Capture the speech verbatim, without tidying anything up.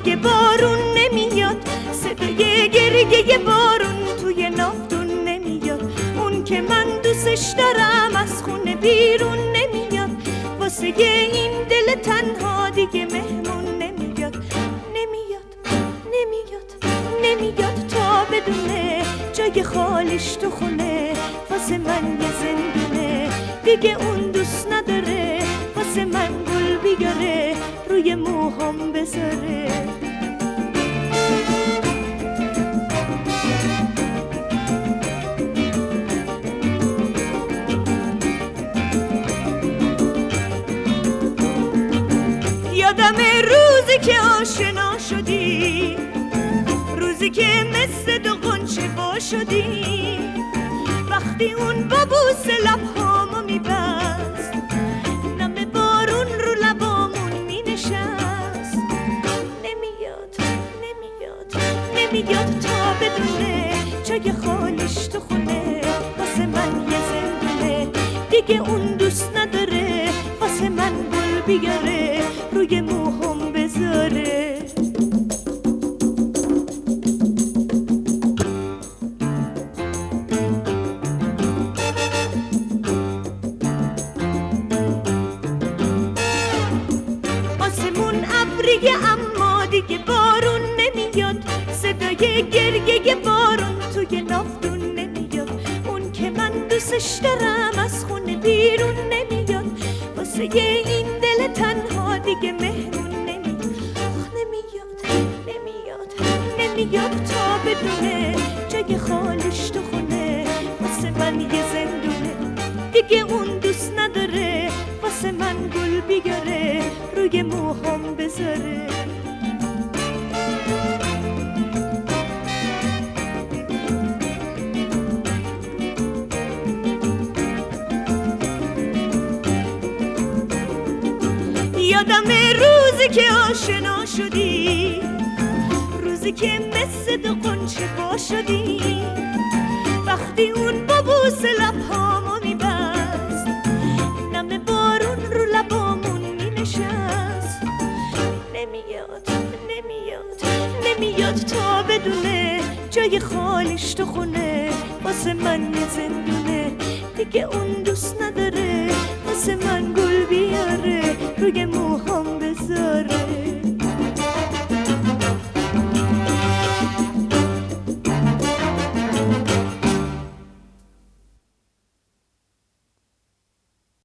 دیگه بارون نمیاد، صدای گریه بارون توی نافتون نمیاد. اون که من دوستش دارم از خونه بیرون نمیاد، واسه این دل تنها دیگه مهمون نمیاد. نمیاد نمیاد نمیاد تا بدونه جای خالیش تو خونه، واسه من یه زندونه دیگه اون دوست نداره، واسه من گل بیاره روی موهام بذاره. یادم روزی که آشنا شدی، روزی که مثل دو غنچه وا شدی، وقتی اون با بوس لبهامو میبست، نم بارون رو لبامون مینشست. نمیاد نمیاد نمیاد تا بدونه جای خالیش تو خونه، واسه من یه زندونه دیگه اون دوست نداره، واسه من گل بیاره روی موهام بذاره. آسمون ابریه اما دیگه بارون نمیاد، صدای گریه بارون توی نافتون نمیاد. اون که من دوستش دارم از خونه بیرون نمیاد، واسه این دل تنها دیگه مهمون نمیاد. نمیاد نمیاد نمیاد تا بدونه جای خالیش تو خونه، واسه من یه زندونه دیگه اون دوست نداره، واسه من گل بیاره روی موهام بذاره. یادم روزی که آشنا شدی، روزی که مثل دو غنچه وا شدی، وقتی اون با بوس لبهامو میبست، نم بارون رو لبامون مینشست. نمیاد نمیاد نمیاد تا بدونه جای خالیش تو خونه، واسه من یه زندونه دیگه اون دوست نداره، واسه من گل بیاره روی